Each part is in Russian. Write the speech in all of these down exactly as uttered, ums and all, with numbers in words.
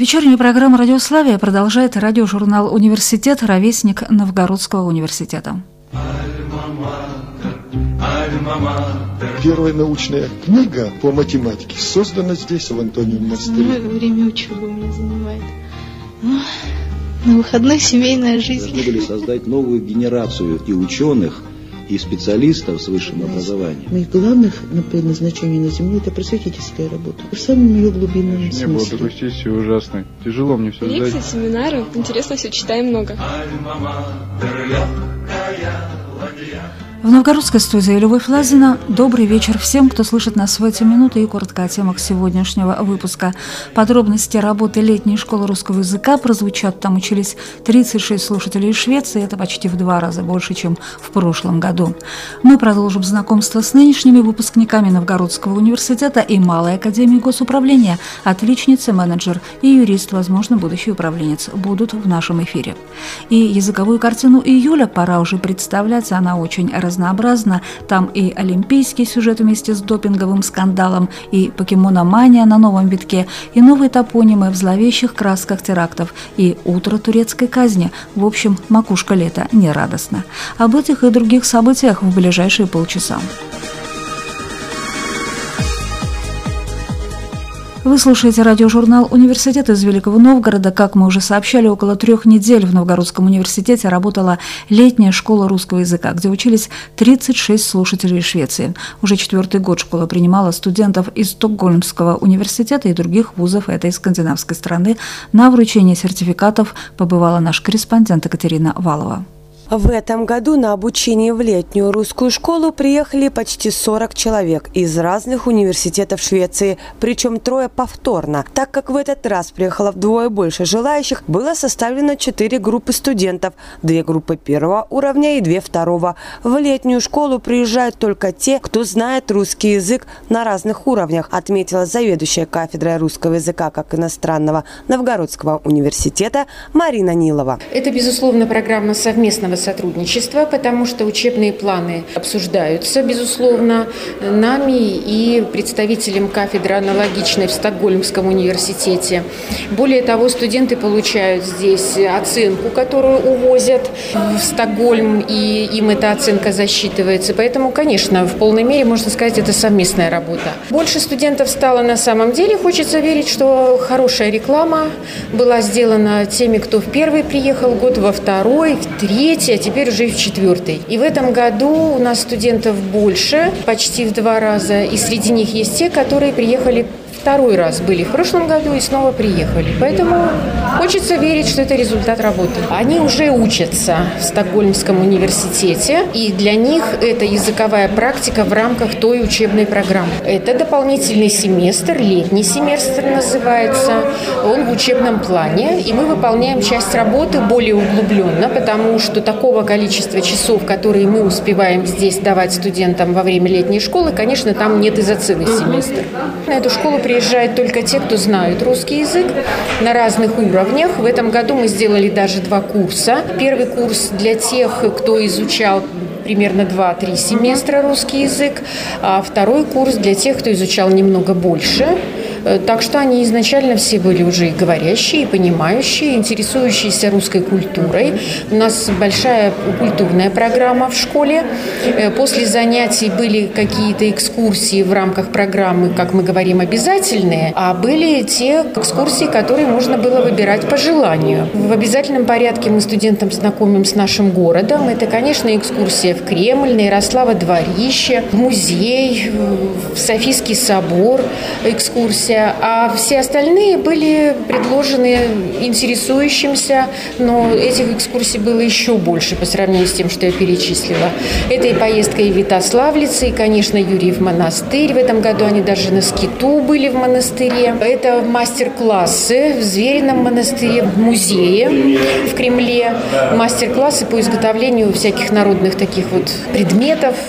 Вечернюю программу «Радиославия» продолжает радиожурнал «Университет», ровесник Новгородского университета. Первая научная книга по математике создана здесь, в Антониевом монастыре. Основное время учебы у меня занимает. Ну, на выходных семейная жизнь. Должны были создать новую генерацию и ученых, и специалистов с высшим образованием. Моих главных предназначений на Земле – это просветительская работа. В самом ее глубинном смысле. Не было такой сессии ужасной. Тяжело мне все сдать. Лекции, семинары. Интересно все, читаем много. В новгородской студии Любовь Лазина. Добрый вечер всем, кто слышит нас в эти минуты, и коротко о темах сегодняшнего выпуска. Подробности работы летней школы русского языка прозвучат. Там учились тридцать шесть слушателей из Швеции. Это почти в два раза больше, чем в прошлом году. Мы продолжим знакомство с нынешними выпускниками Новгородского университета и Малой академии госуправления. Отличница, менеджер и юрист, возможно, будущий управленец, будут в нашем эфире. И языковую картину июля пора уже представлять. Она очень разнообразна. разнообразно. Там и олимпийский сюжет вместе с допинговым скандалом, и покемономания на новом витке, и новые топонимы в зловещих красках терактов, и утро турецкой казни. В общем, макушка лета нерадостна. Об этих и других событиях в ближайшие полчаса. Вы слушаете радиожурнал «Университет» из Великого Новгорода. Как мы уже сообщали, около трех недель в Новгородском университете работала летняя школа русского языка, где учились тридцать шесть слушателей из Швеции. Уже четвертый год школа принимала студентов из Стокгольмского университета и других вузов этой скандинавской страны. На вручении сертификатов побывала наш корреспондент Екатерина Валова. В этом году на обучение в летнюю русскую школу приехали почти сорок человек из разных университетов Швеции, причем трое повторно. Так как в этот раз приехало вдвое больше желающих, было составлено четыре группы студентов, две группы первого уровня и две второго. В летнюю школу приезжают только те, кто знает русский язык на разных уровнях, отметила заведующая кафедрой русского языка как иностранного Новгородского университета Марина Нилова. Это, безусловно, программа совместного сотрудничества, потому что учебные планы обсуждаются, безусловно, нами и представителем кафедры аналогичной в Стокгольмском университете. Более того, студенты получают здесь оценку, которую увозят в Стокгольм, и им эта оценка засчитывается. Поэтому, конечно, в полной мере, можно сказать, это совместная работа. Больше студентов стало на самом деле. Хочется верить, что хорошая реклама была сделана теми, кто в первый приехал год, во второй, в третий, а теперь уже и в четвертый. И в этом году у нас студентов больше, почти в два раза. И среди них есть те, которые приехали второй раз, были в прошлом году и снова приехали. Поэтому хочется верить, что это результат работы. Они уже учатся в Стокгольмском университете, и для них это языковая практика в рамках той учебной программы. Это дополнительный семестр, летний семестр называется. Он в учебном плане, и мы выполняем часть работы более углубленно, потому что такого количества часов, которые мы успеваем здесь давать студентам во время летней школы, конечно, там нет и за целый семестр. На эту школу приезжают только те, кто знают русский язык на разных уровнях. В этом году мы сделали даже два курса. Первый курс для тех, кто изучал примерно два-три семестра русский язык, а второй курс для тех, кто изучал немного больше. Так что они изначально все были уже и говорящие, и понимающие, интересующиеся русской культурой. У нас большая культурная программа в школе. После занятий были какие-то экскурсии в рамках программы, как мы говорим, обязательные, а были те экскурсии, которые можно было выбирать по желанию. В обязательном порядке мы студентам знакомим с нашим городом. Это, конечно, экскурсия в Кремль, на Ярославо-дворище, в музей, в Софийский собор экскурсия. А все остальные были предложены интересующимся, но этих экскурсий было еще больше по сравнению с тем, что я перечислила. Это и поездка и в Витославлице, и, конечно, Юрьев монастырь. В этом году они даже на скиту были в монастыре. Это мастер-классы в Зверином монастыре, в музее в Кремле. Мастер-классы по изготовлению всяких народных таких вот предметов,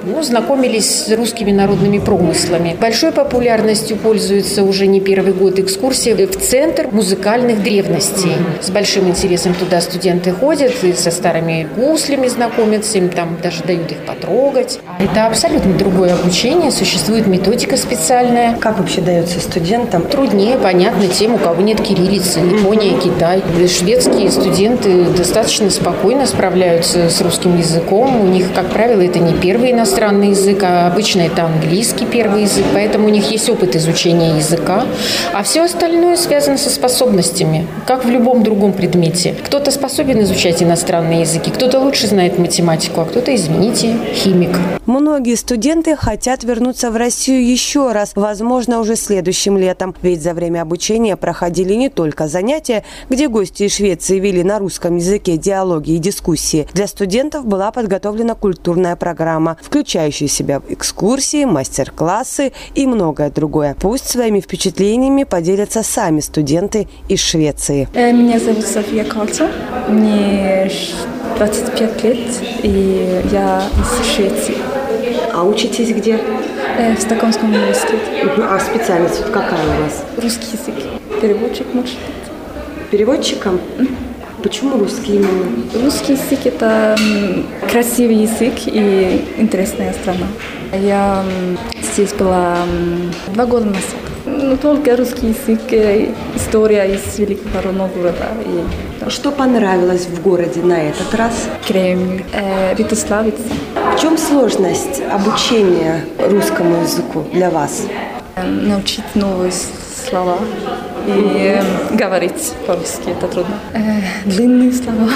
ну, знакомились с русскими народными промыслами. Большой популярностью пользуется уже не первый год экскурсия в Центр музыкальных древностей. С большим интересом туда студенты ходят и со старыми гуслями знакомятся, им там даже дают их потрогать. Это абсолютно другое обучение, существует методика специальная. Как вообще дается студентам? Труднее, понятно, тем, у кого нет кириллицы. Япония, Китай. Шведские студенты достаточно спокойно справляются с русским языком. У них, как правило, это не первый иностранный язык, а обычно это английский первый язык. Поэтому у них есть опыт изучения языка. А все остальное связано со способностями, как в любом другом предмете. Кто-то способен изучать иностранные языки, кто-то лучше знает математику, а кто-то, извините, химик. Многие студенты хотят вернуться в Россию еще раз, возможно, уже следующим летом. Ведь за время обучения проходили не только занятия, где гости из Швеции вели на русском языке диалоги и дискуссии. Для студентов была подготовлена культурная программа, включающая в себя экскурсии, мастер-классы и многое другое. Пусть своими впечатлениями поделятся сами студенты из Швеции. Меня зовут София Кальцо, мне двадцать пять лет, и я из Швеции. А учитесь где? В Стокгольмском университете. А специальность какая у вас? Русский язык. Переводчик, может быть. Переводчиком? Mm. Почему русский именно? Русский язык – это красивый язык и интересная страна. Я здесь была два года назад. Ну, только русский язык, история из Великого Новгорода. И... Что понравилось в городе на этот раз? Кремль, э, Святославица. В чем сложность обучения русскому языку для вас? Э, научить новые слова и э, говорить по-русски, это трудно. Э, длинные слова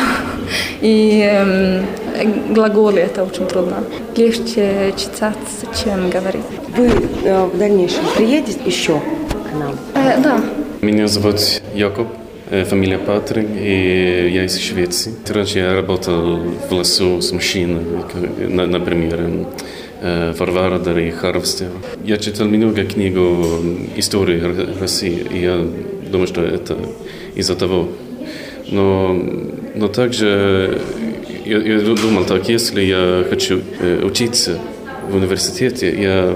и э, глаголы, это очень трудно. Легче читать, чем говорить. Вы э, в дальнейшем приедете еще к нам? Э, да. Меня зовут Якоб, фамилия Патрик, и я из Швеции. Раньше я работал в лесу с мужчинами, например, Варвара Дарья Харвстер. Я читал много книг о истории России, и я думаю, что это из-за того. Но, но также я, я думал так, если я хочу учиться в университете, я,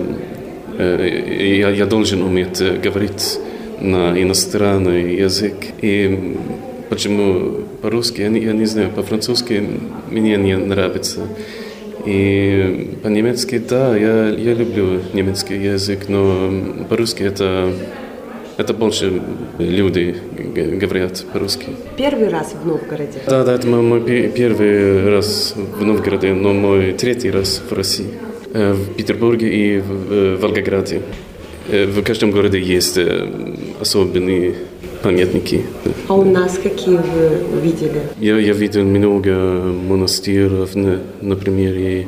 я, я должен уметь говорить на иностранный язык. И почему по-русски, я не, я не знаю, по-французски мне не нравится. И по-немецки, да, я, я люблю немецкий язык, но по-русски это, это больше люди говорят по-русски. Первый раз в Новгороде? Да, да, это мой первый раз в Новгороде, но мой третий раз в России. В Петербурге и в Волгограде. В каждом городе есть особенные памятники. А у нас какие вы видели? Я, я видел много монастырей, например, и,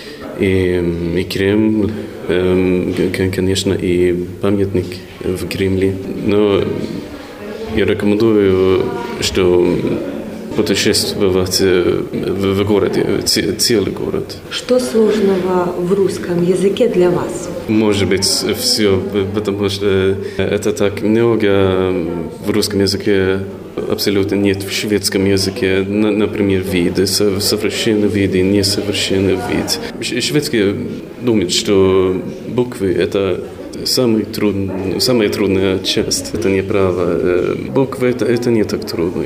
и, и Кремль, э, конечно, и памятник в Кремле. Но я рекомендую, что путешествовать в, в городе, целый город. Что сложного в русском языке для вас? Может быть, все, потому что это так много в русском языке абсолютно нет в шведском языке. Например, виды, совершенный вид и несовершенный вид. Шведские думают, что буквы – это самый трудный, самая трудная часть. Это неправда. Буквы это, – это не так трудно.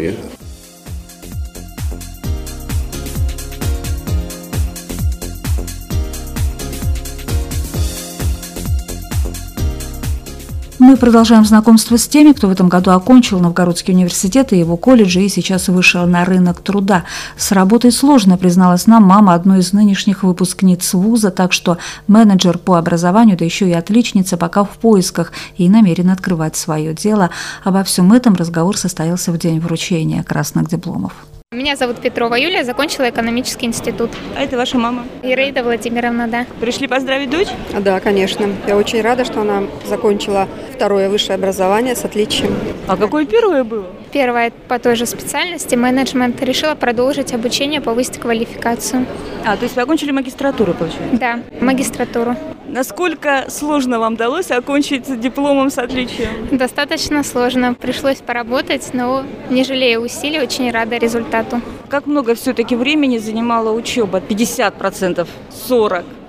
Мы продолжаем знакомство с теми, кто в этом году окончил Новгородский университет и его колледжи и сейчас вышел на рынок труда. С работой сложно, призналась нам мама одной из нынешних выпускниц вуза, так что менеджер по образованию, да еще и отличница, пока в поисках и намерен открывать свое дело. Обо всем этом разговор состоялся в день вручения красных дипломов. Меня зовут Петрова Юлия, закончила экономический институт. А это ваша мама? Ираида Владимировна, да. Пришли поздравить дочь? Да, конечно. Я очень рада, что она закончила второе высшее образование с отличием. А какое первое было? Первое по той же специальности, менеджмент. Решила продолжить обучение, повысить квалификацию. А, то есть вы окончили магистратуру, получается? Да, магистратуру. Насколько сложно вам удалось окончить дипломом с отличием? Достаточно сложно. Пришлось поработать, но не жалею усилий, очень рада результату. Как много все-таки времени занимала учеба? пятьдесят процентов, сорок процентов?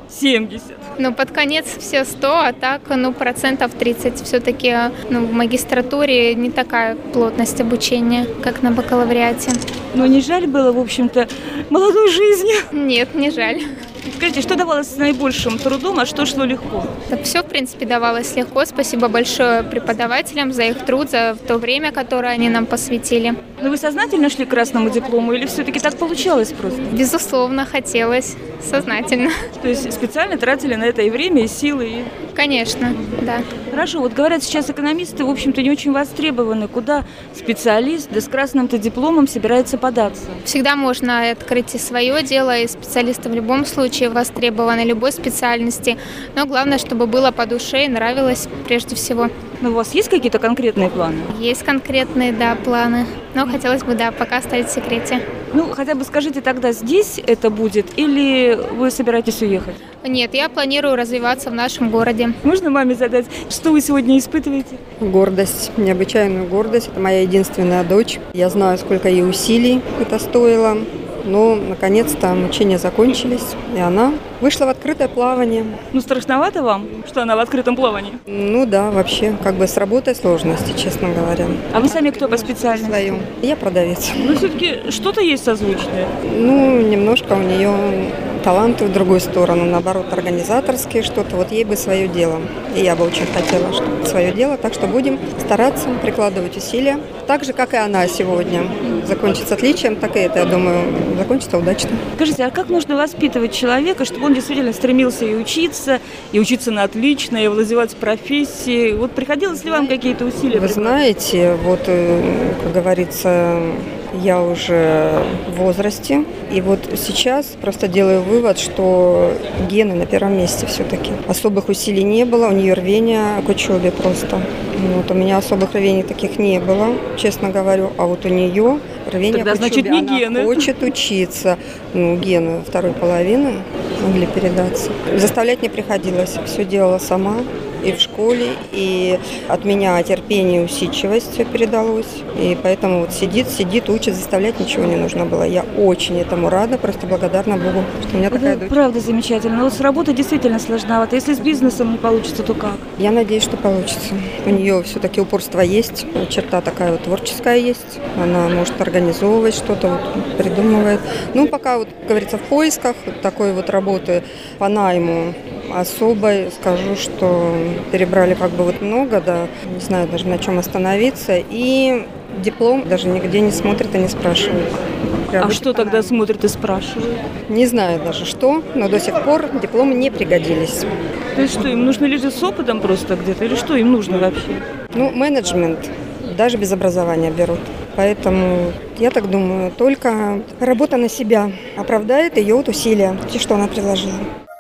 семьдесят. Ну, под конец все сто, а так, ну, процентов тридцать. Все-таки, ну, в магистратуре не такая плотность обучения, как на бакалавриате. Но не жаль было, в общем-то, молодой жизни? Нет, не жаль. Скажите, что давалось с наибольшим трудом, а что шло легко? Да все, в принципе, давалось легко. Спасибо большое преподавателям за их труд, за то время, которое они нам посвятили. Но вы сознательно шли к красному диплому или все-таки так получалось просто? Безусловно, хотелось. Сознательно. То есть специально тратили на это и время, и силы? И... Конечно, да. Хорошо, вот говорят, сейчас экономисты, в общем-то, не очень востребованы. Куда специалист, да с красным-то дипломом собирается податься? Всегда можно открыть и свое дело, и специалисты в любом случае востребованы любой специальности. Но главное, чтобы было по душе и нравилось прежде всего. Ну, у вас есть какие-то конкретные планы? Есть конкретные, да, планы. Но хотелось бы, да, пока оставить в секрете. Ну, хотя бы скажите тогда, здесь это будет или вы собираетесь уехать? Нет, я планирую развиваться в нашем городе. Можно маме задать, что вы сегодня испытываете? Гордость, необычайную гордость. Это моя единственная дочь. Я знаю, сколько ей усилий это стоило. Но, наконец-то, мучения закончились, и она вышла в открытое плавание. Ну, страшновато вам, что она в открытом плавании? Ну да, вообще, как бы с работой сложности, честно говоря. А вы сами кто по специальности? Свою. Я продавец. Ну, все-таки что-то есть созвучное? Ну, немножко у нее таланты в другую сторону, наоборот, организаторские что-то. Вот ей бы свое дело. И я бы очень хотела, чтобы свое дело. Так что будем стараться прикладывать усилия. Так же, как и она сегодня. Закончится отличием, так и это, я думаю, закончится удачно. Скажите, а как нужно воспитывать человека, чтобы он действительно стремился и учиться, и учиться на отлично, и владевать профессией? Вот приходилось ли вам какие-то усилия? Вы знаете, вот, как говорится, я уже в возрасте, и вот сейчас просто делаю вывод, что гены на первом месте все-таки. Особых усилий не было, у нее рвение к учебе просто. Вот, у меня особых рвений таких не было, честно говорю, а вот у нее рвение Тогда, к учебе. значит, не Она гены. хочет учиться. Ну, гены второй половины могли передаться. Заставлять не приходилось, все делала сама. И в школе, и от меня терпение и усидчивость все передалось. И поэтому вот сидит, сидит, учит, заставлять ничего не нужно было. Я очень этому рада, просто благодарна Богу, что у меня такая Это дочь. правда замечательно. Но вот с работой действительно сложновато. Если с бизнесом не получится, то как? Я надеюсь, что получится. У нее все-таки упорство есть, черта такая вот творческая есть. Она может организовывать что-то, вот, придумывает. Ну, пока, вот, как говорится, в поисках вот такой вот работы по найму особой, скажу, что перебрали как бы вот много, да, не знаю даже на чем остановиться. И диплом даже нигде не смотрят и не спрашивают. А что тогда смотрят и спрашивают? Не знаю даже что, но до сих пор дипломы не пригодились. То есть что, им нужны люди с опытом просто где-то? Или что им нужно вообще? Ну, менеджмент даже без образования берут. Поэтому, я так думаю, только работа на себя оправдает ее вот усилия, те, что она приложила.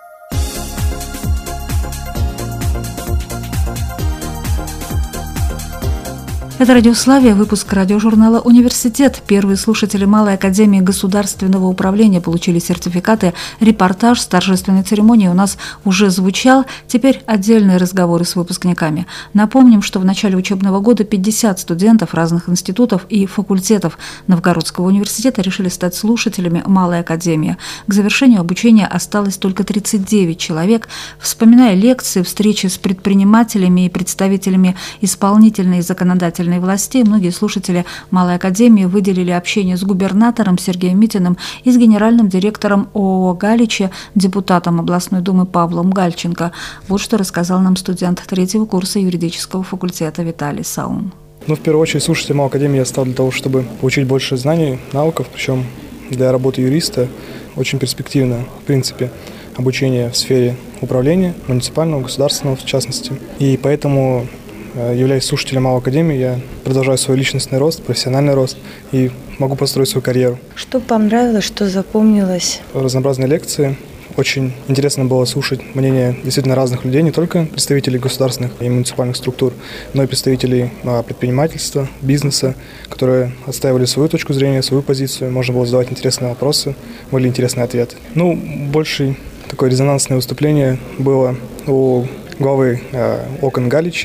Это «Радиославия», выпуск радиожурнала «Университет». Первые слушатели Малой академии государственного управления получили сертификаты. Репортаж с торжественной церемонии у нас уже звучал. Теперь отдельные разговоры с выпускниками. Напомним, что в начале учебного года пятьдесят студентов разных институтов и факультетов Новгородского университета решили стать слушателями Малой академии. К завершению обучения осталось только тридцать девять человек. Вспоминая лекции, встречи с предпринимателями и представителями исполнительной и законодательной властей, многие слушатели Малой академии выделили общение с губернатором Сергеем Митиным и с генеральным директором ООО «Галичи», депутатом областной думы Павлом Гальченко. Вот что рассказал нам студент третьего курса юридического факультета Виталий Саун. Ну, в первую очередь, слушателем Малой академии я стал для того, чтобы получить больше знаний, навыков, причем для работы юриста очень перспективно, в принципе, обучение в сфере управления, муниципального, государственного в частности. И поэтому, являясь слушателем Малой академии, я продолжаю свой личностный рост, профессиональный рост и могу построить свою карьеру. Что понравилось, что запомнилось? Разнообразные лекции. Очень интересно было слушать мнения действительно разных людей, не только представителей государственных и муниципальных структур, но и представителей предпринимательства, бизнеса, которые отстаивали свою точку зрения, свою позицию. Можно было задавать интересные вопросы, были интересные ответы. Ну, больше такое резонансное выступление было у главы ОКН Галичи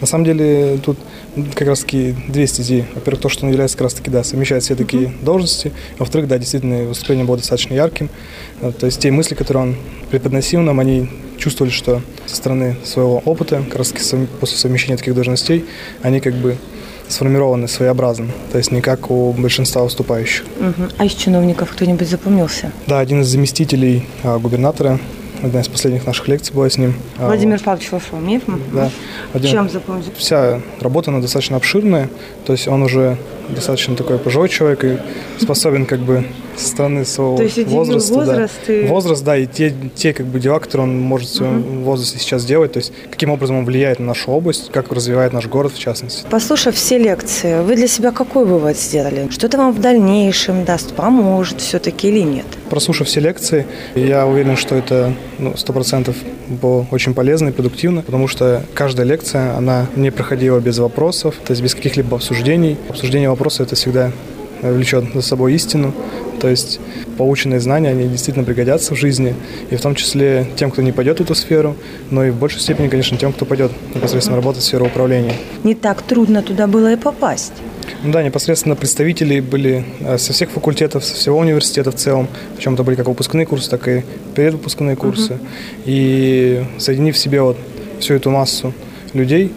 На самом деле тут как раз-таки две стези. Во-первых, то, что он является как раз-таки, да, совмещает все такие uh-huh. должности. Во-вторых, да, действительно, выступление было достаточно ярким. То есть те мысли, которые он преподносил нам, они чувствовали, что со стороны своего опыта, как раз-таки после совмещения таких должностей, они как бы сформированы своеобразно, то есть не как у большинства выступающих. Uh-huh. А из чиновников кто-нибудь запомнился? Да, один из заместителей а, губернатора. Одна из последних наших лекций была с ним. Владимир Павлович Варфоломеев. Да. Владимир... Чем запомнил? Вся работа, она достаточно обширная, то есть он уже достаточно такой пожилой человек и способен как бы со стороны своего то есть возраста. Возраст, да, и... возраст, да, и те, те как бы дела, которые он может в своем uh-huh. возрасте сейчас делать, то есть каким образом он влияет на нашу область, как развивает наш город в частности. Послушав все лекции, вы для себя какой вывод сделали? Что это вам в дальнейшем даст, поможет все-таки или нет? Прослушав все лекции, я уверен, что это ну, сто процентов было очень полезно и продуктивно, потому что каждая лекция, она не проходила без вопросов, то есть без каких-либо обсуждений. Обсуждение вопроса – это всегда влечет за собой истину, то есть полученные знания, они действительно пригодятся в жизни, и в том числе тем, кто не пойдет в эту сферу, но и в большей степени, конечно, тем, кто пойдет непосредственно работать в сферу управления. Не так трудно туда было и попасть. Ну да, непосредственно представители были со всех факультетов, со всего университета в целом, причем это были как выпускные курсы, так и предвыпускные курсы. Uh-huh. И соединив в себе вот всю эту массу людей,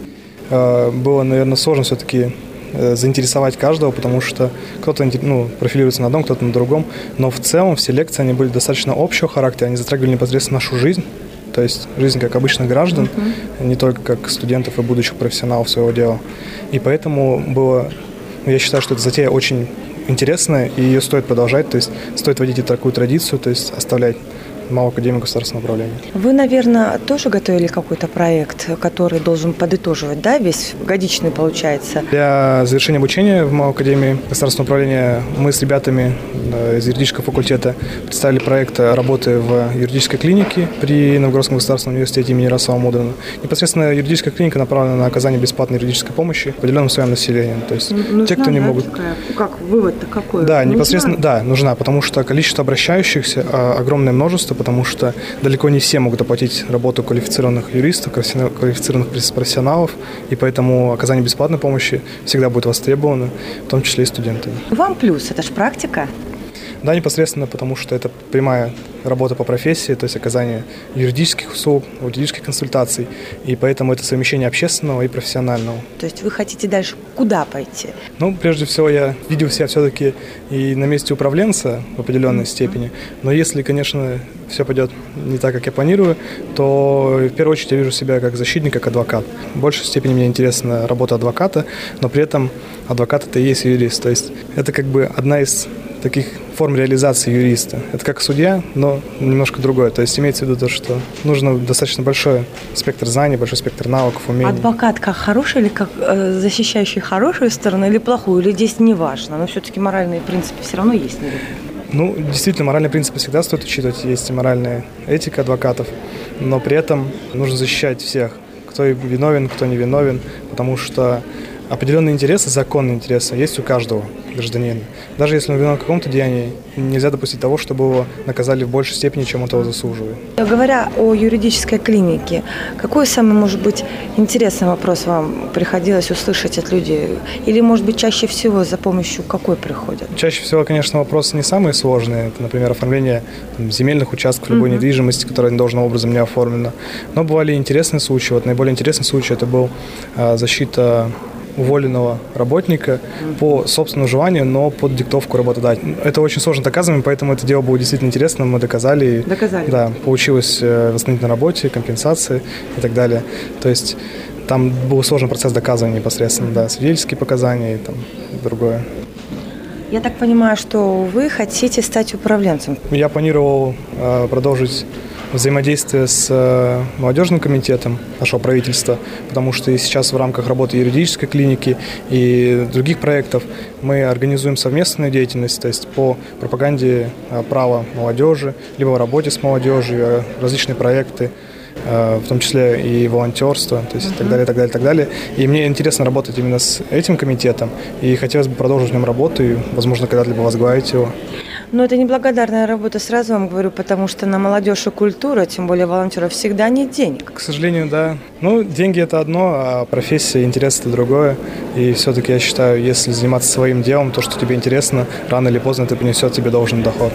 было, наверное, сложно все-таки заинтересовать каждого, потому что кто-то ну, профилируется на одном, кто-то на другом, но в целом все лекции, они были достаточно общего характера, они затрагивали непосредственно нашу жизнь, то есть жизнь как обычных граждан, uh-huh. не только как студентов и будущих профессионалов своего дела. И поэтому было, я считаю, что эта затея очень интересная, и ее стоит продолжать, то есть стоит вводить и такую традицию, то есть оставлять МАУ Академию государственного управления. Вы, наверное, тоже готовили какой-то проект, который должен подытоживать, да, весь годичный, получается? Для завершения обучения в МАУ Академии государственного управления мы с ребятами из юридического факультета представили проект работы в юридической клинике при Новгородском государственном университете имени Ярослава Мудрина. Непосредственно юридическая клиника направлена на оказание бесплатной юридической помощи определенным своим населением. То есть нужна, те, кто не да, могут... Такая, как вывод-то какой? Да, нужна? непосредственно, да, нужна, потому что количество обращающихся огромное множество, потому что далеко не все могут оплатить работу квалифицированных юристов, квалифицированных профессионалов, и поэтому оказание бесплатной помощи всегда будет востребовано, в том числе и студентами. Вам плюс, это же практика. Да, непосредственно, потому что это прямая работа по профессии, то есть оказание юридических услуг, юридических консультаций, и поэтому это совмещение общественного и профессионального. То есть вы хотите дальше куда пойти? Ну, прежде всего, я видел себя все-таки и на месте управленца в определенной mm-hmm. степени, но если, конечно, все пойдет не так, как я планирую, то в первую очередь я вижу себя как защитник, как адвокат. В большей степени мне интересна работа адвоката, но при этом адвокат – это и есть юрист, то есть это как бы одна из таких форм реализации юриста. Это как судья, но немножко другое. То есть имеется в виду то, что нужно достаточно большой спектр знаний, большой спектр навыков, умений. Адвокат как хороший или как э, защищающий хорошую сторону или плохую? Или здесь не важно, но все-таки моральные принципы все равно есть, наверное? Ну, действительно, моральные принципы всегда стоит учитывать. Есть и моральная этика адвокатов, но при этом нужно защищать всех, кто виновен, кто не виновен, потому что определенные интересы, законные интересы есть у каждого гражданина. Даже если он виновен в каком-то деянии, нельзя допустить того, чтобы его наказали в большей степени, чем он того заслуживает. Говоря о юридической клинике, какой самый, может быть, интересный вопрос вам приходилось услышать от людей? Или, может быть, чаще всего за помощью какой приходят? Чаще всего, конечно, вопросы не самые сложные. Это, например, оформление там, земельных участков, любой uh-huh. недвижимости, которая должным образом не оформлена. Но бывали интересные случаи. Вот наиболее интересный случай – это был а, защита уволенного работника по собственному желанию, но под диктовку работодателя. Это очень сложно доказываемо, поэтому это дело было действительно интересно, мы доказали. Доказали. Да, получилось восстановить на работе, компенсации и так далее. То есть там был сложный процесс доказывания непосредственно, да, свидетельские показания и там и другое. Я так понимаю, что вы хотите стать управленцем? Я планировал э, продолжить взаимодействие с э, молодежным комитетом нашего правительства, потому что и сейчас в рамках работы юридической клиники и других проектов мы организуем совместную деятельность, то есть по пропаганде э, права молодежи, либо в работе с молодежью, различные проекты в том числе и волонтерство, то есть uh-huh. и так далее, и так далее, и так далее. И мне интересно работать именно с этим комитетом, и хотелось бы продолжить в нем работу, и, возможно, когда-либо возглавить его. Но это неблагодарная работа, сразу вам говорю, потому что на молодежь и культуру, тем более волонтеров, всегда нет денег. К сожалению, да. Ну, деньги – это одно, а профессия, интерес – это другое. И все-таки я считаю, если заниматься своим делом, то, что тебе интересно, рано или поздно это принесет тебе должный доход.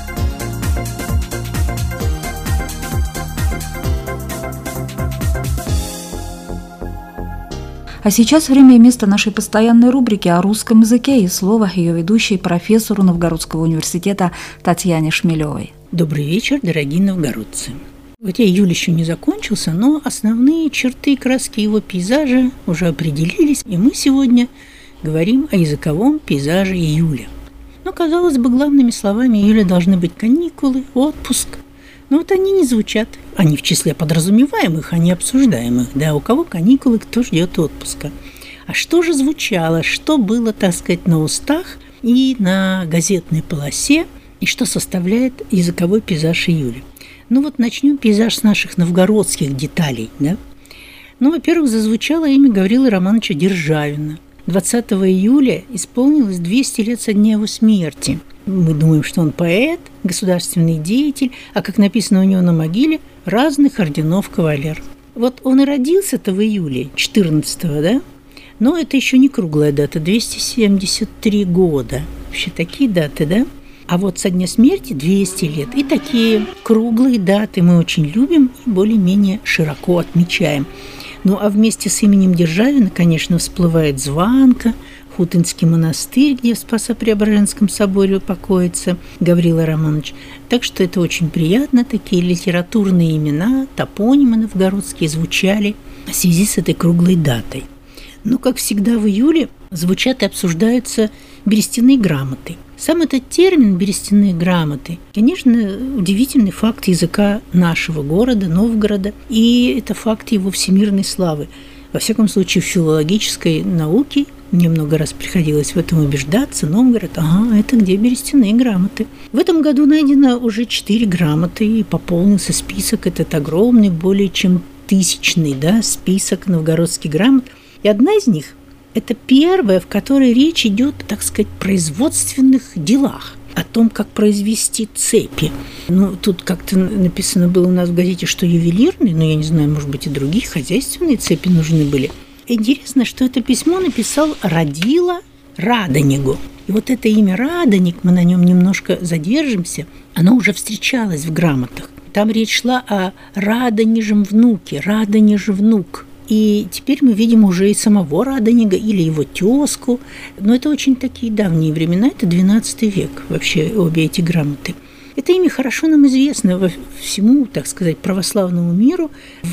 А сейчас время и место нашей постоянной рубрики о русском языке и слово ее ведущей профессору Новгородского университета Татьяне Шмелевой. Добрый вечер, дорогие новгородцы. Хотя июль еще не закончился, но основные черты и краски его пейзажа уже определились, и мы сегодня говорим о языковом пейзаже июля. Но, казалось бы, главными словами июля должны быть каникулы, отпуск. Но вот они не звучат. Они в числе подразумеваемых, а не обсуждаемых. Да, у кого каникулы, кто ждет отпуска. А что же звучало, что было, так сказать, на устах и на газетной полосе, и что составляет языковой пейзаж июля? Ну вот начнем пейзаж с наших новгородских деталей. Да? Ну, во-первых, зазвучало имя Гаврилы Романовича Державина. двадцатого июля исполнилось двести лет со дня его смерти. Мы думаем, что он поэт, государственный деятель, а как написано у него на могиле, разных орденов кавалер. Вот он и родился-то в июле, четырнадцатого, да? Но это еще не круглая дата, двести семьдесят три года. Вообще такие даты, да? А вот со дня смерти двести лет. И такие круглые даты мы очень любим и более-менее широко отмечаем. Ну, а вместе с именем Державина, конечно, всплывает Званка, Хутынский монастырь, где в Спасо-Преображенском соборе покоится Гаврила Романович. Так что это очень приятно, такие литературные имена, топонимы новгородские звучали в связи с этой круглой датой. Но, как всегда в июле, звучат и обсуждаются берестяные грамоты. Сам этот термин «берестяные грамоты», конечно, удивительный факт языка нашего города, Новгорода, и это факт его всемирной славы. Во всяком случае, в филологической науке мне много раз приходилось в этом убеждаться. Новгород, ага, это где берестяные грамоты. В этом году найдено уже четыре грамоты, и пополнился список, этот огромный, более чем тысячный, да, список новгородских грамот. И одна из них – это первая, в которой речь идет, так сказать, о производственных делах, о том, как произвести цепи. Ну, тут как-то написано было у нас в газете, что ювелирные, но я не знаю, может быть, и другие хозяйственные цепи нужны были. Интересно, что это письмо написал Радила Радонегу. И вот это имя Радоник, мы на нем немножко задержимся, оно уже встречалось в грамотах. Там речь шла о Радонежем внуке, Радонеж внук. И теперь мы видим уже и самого Радонега или его тезку. Но это очень такие давние времена, это двенадцатый век вообще обе эти грамоты. Это имя хорошо нам известно во всему, так сказать, православному миру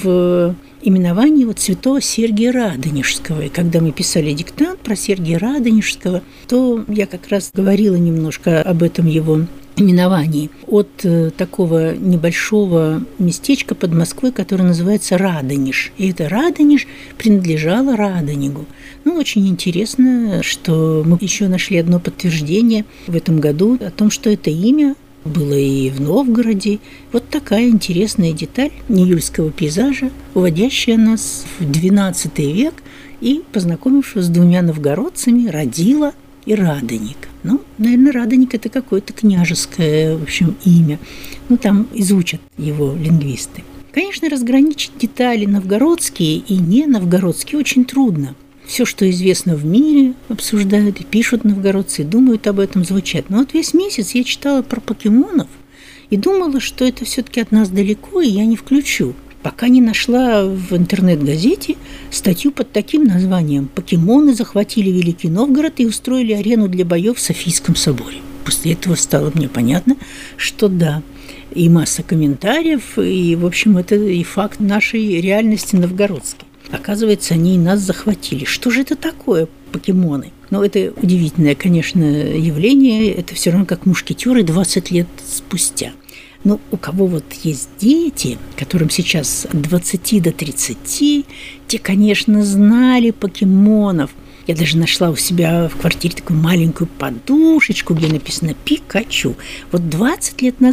в именовании вот святого Сергия Радонежского. И когда мы писали диктант про Сергия Радонежского, то я как раз говорила немножко об этом его именовании от э, такого небольшого местечка под Москвой, которое называется Радонеж. И это Радонеж принадлежало Радонегу. Ну, очень интересно, что мы еще нашли одно подтверждение в этом году о том, что это имя было и в Новгороде. Вот такая интересная деталь июльского пейзажа, уводящая нас в двенадцатый век и познакомившая с двумя новгородцами Радила и Радоник. Ну, наверное, Радоник – это какое-то княжеское, в общем, имя. Ну, там изучат его лингвисты. Конечно, разграничить детали новгородские и не новгородские очень трудно. Все, что известно в мире, обсуждают и пишут новгородцы, и думают об этом, звучат. Но вот весь месяц я читала про покемонов и думала, что это все-таки от нас далеко, и я не включу. Пока не нашла в интернет-газете статью под таким названием «Покемоны захватили Великий Новгород и устроили арену для боев в Софийском соборе». После этого стало мне понятно, что да, и масса комментариев, и, в общем, это и факт нашей реальности новгородской. Оказывается, они и нас захватили. Что же это такое, покемоны? Ну, это удивительное, конечно, явление. Это все равно как мушкетеры двадцать лет спустя. Но у кого вот есть дети, которым сейчас от двадцати до тридцати, те, конечно, знали покемонов. Я даже нашла у себя в квартире такую маленькую подушечку, где написано «Пикачу». Вот двадцать лет назад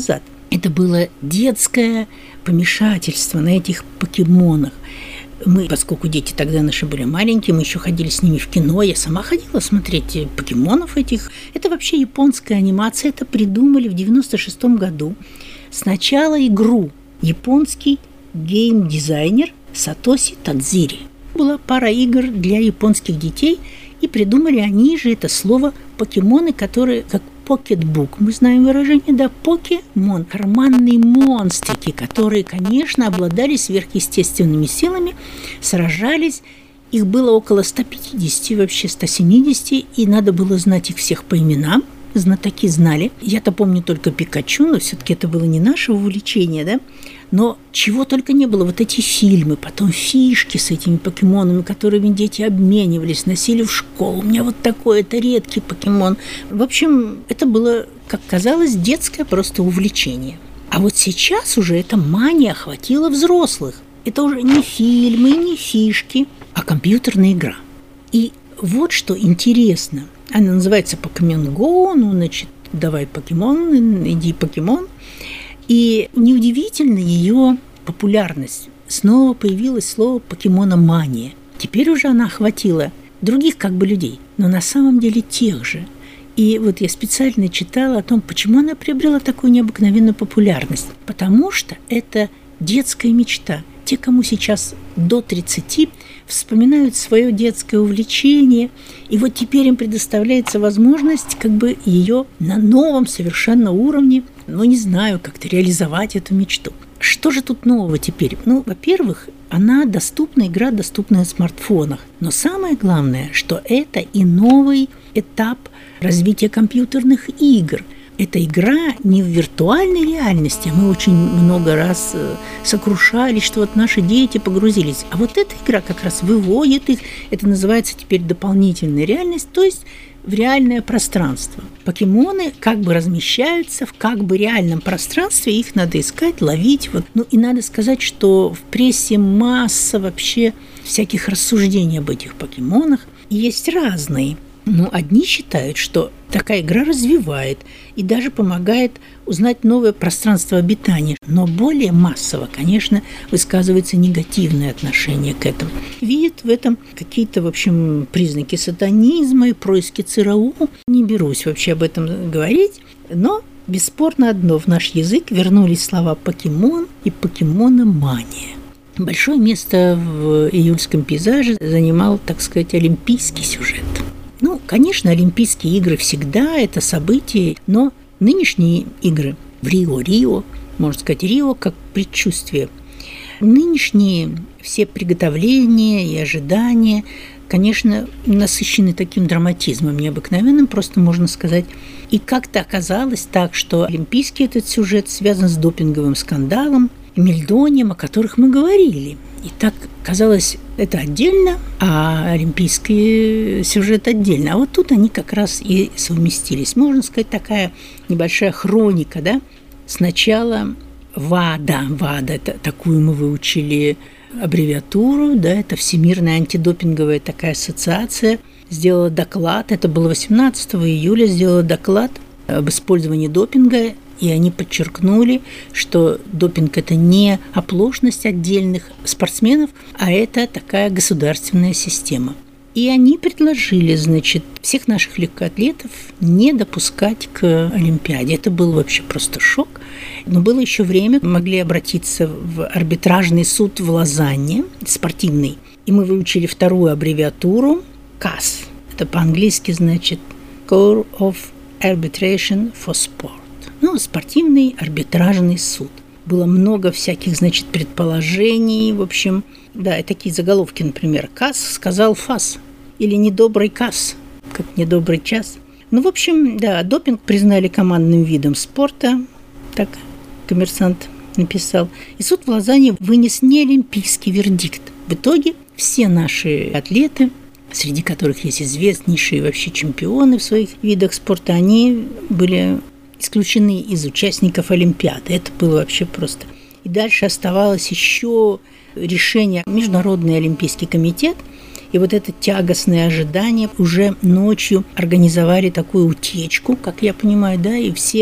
это было детское помешательство на этих покемонах. Мы, поскольку дети тогда наши были маленькие, мы еще ходили с ними в кино. Я сама ходила смотреть покемонов этих. Это вообще японская анимация. Это придумали в девяносто шестом году. Сначала игру японский гейм-дизайнер Сатоси Тадзири. Была пара игр для японских детей, и придумали они же это слово покемоны, которые как покетбук. Мы знаем выражение, да, покемон, карманные монстрики, которые, конечно, обладали сверхъестественными силами, сражались. Их было около ста пятидесяти, вообще ста семидесяти, и надо было знать их всех по именам. Знатоки знали. Я-то помню только Пикачу, но все-таки это было не наше увлечение, да? Но чего только не было. Вот эти фильмы, потом фишки с этими покемонами, которыми дети обменивались, носили в школу. У меня вот такой, это редкий покемон. В общем, это было, как казалось, детское просто увлечение. А вот сейчас уже эта мания охватила взрослых. Это уже не фильмы, не фишки, а компьютерная игра. И вот что интересно. Она называется Pokemon Go, ну, значит, давай покемон, иди покемон. И неудивительно ее популярность. Снова появилось слово покемономания. Теперь уже она охватила других как бы людей, но на самом деле тех же. И вот я специально читала о том, почему она приобрела такую необыкновенную популярность. Потому что это детская мечта. Те, кому сейчас до тридцати, вспоминают свое детское увлечение, и вот теперь им предоставляется возможность как бы ее на новом совершенно уровне, ну, не знаю, как-то реализовать эту мечту. Что же тут нового теперь? Ну, во-первых, она доступна, игра доступна на смартфонах. Но самое главное, что это и новый этап развития компьютерных игр. Эта игра не в виртуальной реальности. Мы очень много раз сокрушались, что вот наши дети погрузились. А вот эта игра как раз выводит их. Это называется теперь дополнительная реальность, то есть в реальное пространство. Покемоны как бы размещаются в как бы реальном пространстве, их надо искать, ловить. Вот. Ну и надо сказать, что в прессе масса вообще всяких рассуждений об этих покемонах. И есть разные. Ну, одни считают, что такая игра развивает и даже помогает узнать новое пространство обитания. Но более массово, конечно, высказывается негативное отношение к этому. Видят в этом какие-то, в общем, признаки сатанизма и происки ЦРУ. Не берусь вообще об этом говорить, но бесспорно одно: в наш язык вернулись слова «покемон» и «покемономания». Большое место в июльском пейзаже занимал, так сказать, олимпийский сюжет. Ну, конечно, Олимпийские игры всегда это событие, но нынешние игры в Рио, Рио, можно сказать, Рио как предчувствие. Нынешние все приготовления и ожидания, конечно, насыщены таким драматизмом необыкновенным, просто можно сказать. И как-то оказалось так, что олимпийский этот сюжет связан с допинговым скандалом, мельдонием, о которых мы говорили. И так казалось, это отдельно, а олимпийский сюжет отдельно. А вот тут они как раз и совместились. Можно сказать, такая небольшая хроника, да? Сначала ВАДА, ВАДА, это такую мы выучили аббревиатуру, да, это Всемирная антидопинговая такая ассоциация, сделала доклад, это было восемнадцатого июля, сделала доклад об использовании допинга. И они подчеркнули, что допинг – это не оплошность отдельных спортсменов, а это такая государственная система. И они предложили, значит, всех наших легкоатлетов не допускать к Олимпиаде. Это был вообще просто шок. Но было еще время, могли обратиться в арбитражный суд в Лозанне, спортивный. И мы выучили вторую аббревиатуру КАС. Это по-английски значит Court of Arbitration for Sport. Ну, спортивный арбитражный суд. Было много всяких, значит, предположений, в общем, да, и такие заголовки, например, КАС сказал ФАС, или недобрый КАС, как недобрый час. Ну, в общем, да, допинг признали командным видом спорта, так «Коммерсант» написал. И суд в Лозанне вынес неолимпийский вердикт. В итоге все наши атлеты, среди которых есть известнейшие вообще чемпионы в своих видах спорта, они были исключены из участников Олимпиады. Это было вообще просто. И дальше оставалось еще решение Международный олимпийский комитет. И вот это тягостное ожидание уже ночью организовали такую утечку, как я понимаю, да, и все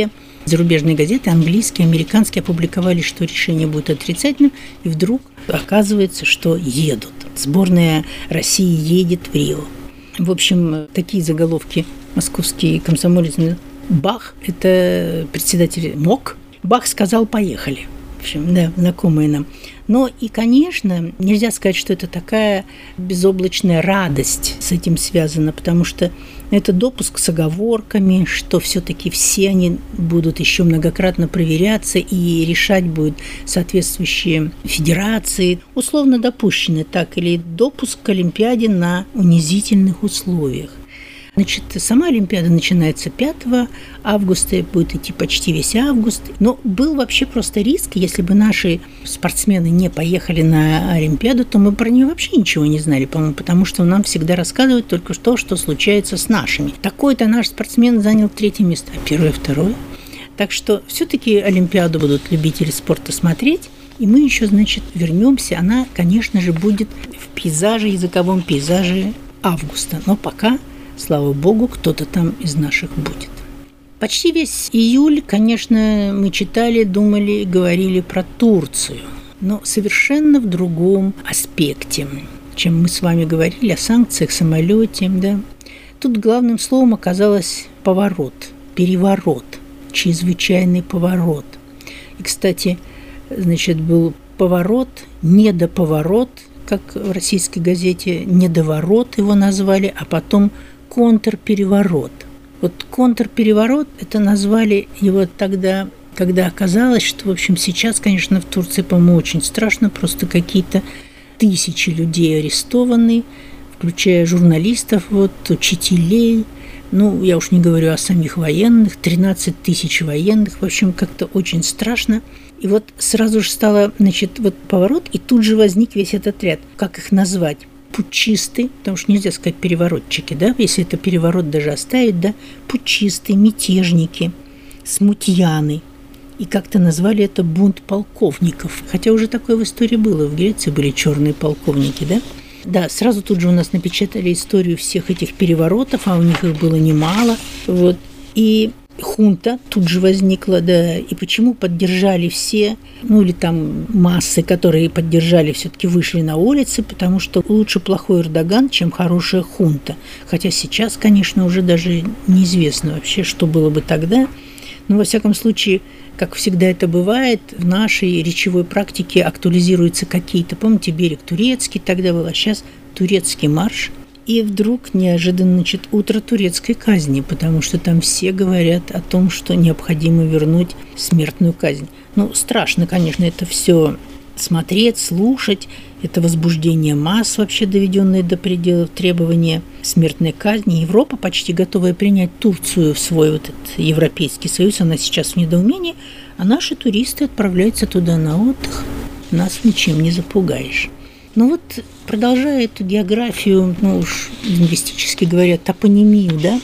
Зарубежные газеты, английские, американские, опубликовали, что решение будет отрицательным, и вдруг оказывается, что едут. Сборная России едет в Рио. В общем, такие заголовки московский комсомолец. Бах, это председатель МОК, Бах сказал «поехали». В общем, да, знакомые нам. Но и, конечно, нельзя сказать, что это такая безоблачная радость с этим связана, потому что это допуск с оговорками, что все-таки все они будут еще многократно проверяться и решать будут соответствующие федерации. Условно допущены так или допуск к Олимпиаде на унизительных условиях. Значит, сама Олимпиада начинается пятого августа, будет идти почти весь август. Но был вообще просто риск, если бы наши спортсмены не поехали на Олимпиаду, то мы про нее вообще ничего не знали, по-моему, потому что нам всегда рассказывают только то, что случается с нашими. Такой-то наш спортсмен занял третье место, а первое – второе. Так что все-таки Олимпиаду будут любители спорта смотреть. И мы еще, значит, вернемся. Она, конечно же, будет в пейзаже, языковом пейзаже августа. Но пока... Слава богу, кто-то там из наших будет. Почти весь июль, конечно, мы читали, думали, говорили про Турцию, но совершенно в другом аспекте, чем мы с вами говорили о санкциях, самолете. Да? Тут главным словом оказалось поворот, переворот, чрезвычайный поворот. И, кстати, значит, был поворот, недоповорот, как в российской газете, недоворот его назвали, а потом контрпереворот. Вот контрпереворот, это назвали его тогда, когда оказалось, что, в общем, сейчас, конечно, в Турции, по-моему, очень страшно, просто какие-то тысячи людей арестованы, включая журналистов, вот, учителей, ну, я уж не говорю о самих военных, тринадцать тысяч военных, в общем, как-то очень страшно. И вот сразу же стало, значит, вот поворот, и тут же возник весь этот ряд. Как их назвать? Путчисты, потому что нельзя сказать переворотчики, да, если это переворот даже оставить, да, путчисты, мятежники, смутьяны. И как-то назвали это бунт полковников. Хотя уже такое в истории было. В Греции были черные полковники, да? Да, сразу тут же у нас напечатали историю всех этих переворотов, а у них их было немало. Вот. И хунта тут же возникла, да, и почему поддержали все, ну или там массы, которые поддержали, все-таки вышли на улицы, потому что лучше плохой Эрдоган, чем хорошая хунта. Хотя сейчас, конечно, уже даже неизвестно вообще, что было бы тогда. Но, во всяком случае, как всегда это бывает, в нашей речевой практике актуализируются какие-то, помните, берег турецкий тогда был, а сейчас турецкий марш. И вдруг неожиданно, значит, утро турецкой казни, потому что там все говорят о том, что необходимо вернуть смертную казнь. Ну, страшно, конечно, это все смотреть, слушать. Это возбуждение масс, вообще доведенные до пределов требования смертной казни. Европа, почти готовая принять Турцию в свой вот этот Европейский Союз, она сейчас в недоумении, а наши туристы отправляются туда на отдых. Нас ничем не запугаешь. Ну вот, продолжая эту географию, ну уж лингвистически говоря, топонимию, да,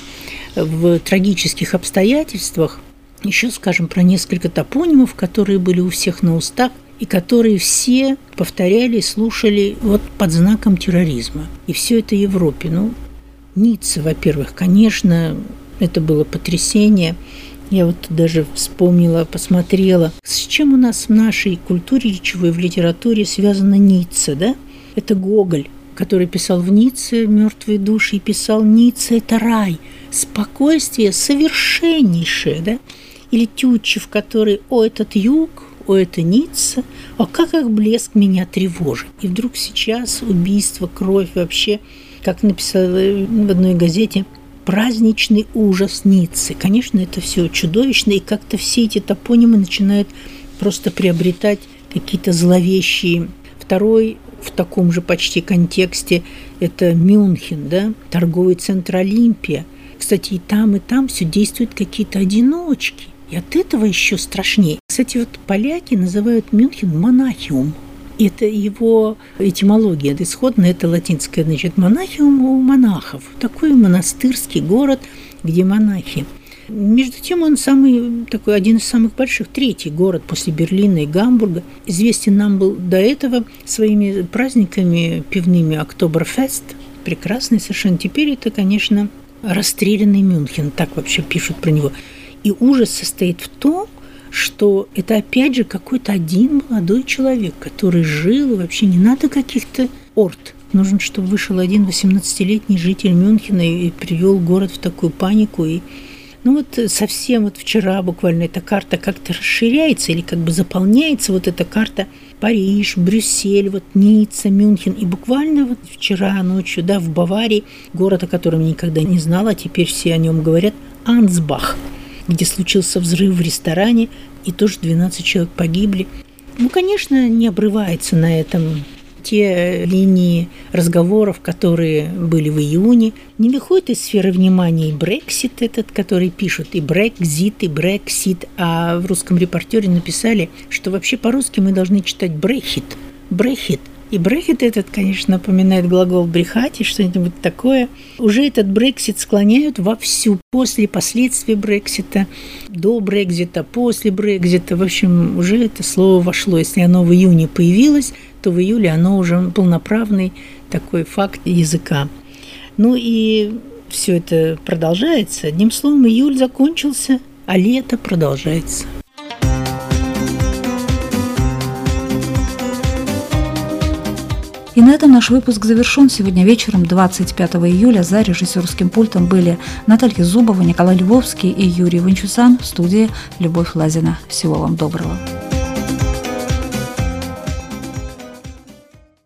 в трагических обстоятельствах, еще скажем про несколько топонимов, которые были у всех на устах, и которые все повторяли, слушали вот под знаком терроризма. И все это в Европе. Ну, Ницца, во-первых, конечно, это было потрясение. Я вот даже вспомнила, посмотрела, с чем у нас в нашей культуре речевой, в литературе связана Ницца, да? Это Гоголь, который писал в Ницце «Мертвые души», и писал «Ницца – это рай, спокойствие совершеннейшее», да? Или Тютчев, который «О, этот юг, о, это Ницца, о, как их блеск меня тревожит». И вдруг сейчас убийство, кровь вообще, как написала в одной газете, праздничный ужас Ниццы. Конечно, это все чудовищно, и как-то все эти топонимы начинают просто приобретать какие-то зловещие. Второй в таком же почти контексте это Мюнхен, да, торговый центр Олимпия. Кстати, и там, и там все действуют какие-то одиночки. И от этого еще страшнее. Кстати, вот поляки называют Мюнхен монахиум. Это его этимология, это исходно, это латинское, значит, монахиум у монахов. Такой монастырский город, где монахи. Между тем, он самый, такой, один из самых больших, третий город после Берлина и Гамбурга. Известен нам был до этого своими праздниками пивными Октоберфест. Прекрасный совершенно. Теперь это, конечно, расстрелянный Мюнхен, так вообще пишут про него. И ужас состоит в том, что это опять же какой-то один молодой человек, который жил, и вообще не надо каких-то орд. Нужно, чтобы вышел один восемнадцатилетний житель Мюнхена и привел город в такую панику. И, ну вот совсем вот вчера буквально эта карта как-то расширяется или как бы заполняется вот эта карта Париж, Брюссель, вот Ницца, Мюнхен. И буквально вот вчера ночью, да, в Баварии, город, о котором я никогда не знала, а теперь все о нем говорят, Ансбах, где случился взрыв в ресторане, и тоже двенадцать человек погибли. Ну, конечно, не обрывается на этом те линии разговоров, которые были в июне. Не выходит из сферы внимания и Брексит этот, который пишут, и Брекзит, и Брексит, а в русском репортере написали, что вообще по-русски мы должны читать Брехит, Брехит. И брехит этот, конечно, напоминает глагол брехать и что-нибудь такое. Уже этот Брексит склоняют вовсю. После последствий Брексита, до Брекзита, после Брекзита. В общем, уже это слово вошло. Если оно в июне появилось, то в июле оно уже полноправный такой факт языка. Ну и все это продолжается. Одним словом, июль закончился, а лето продолжается. И на этом наш выпуск завершен. Сегодня вечером, двадцать пятого июля, за режиссерским пультом были Наталья Зубова, Николай Львовский и Юрий Ванчусан. В студии Любовь Лазина. Всего вам доброго.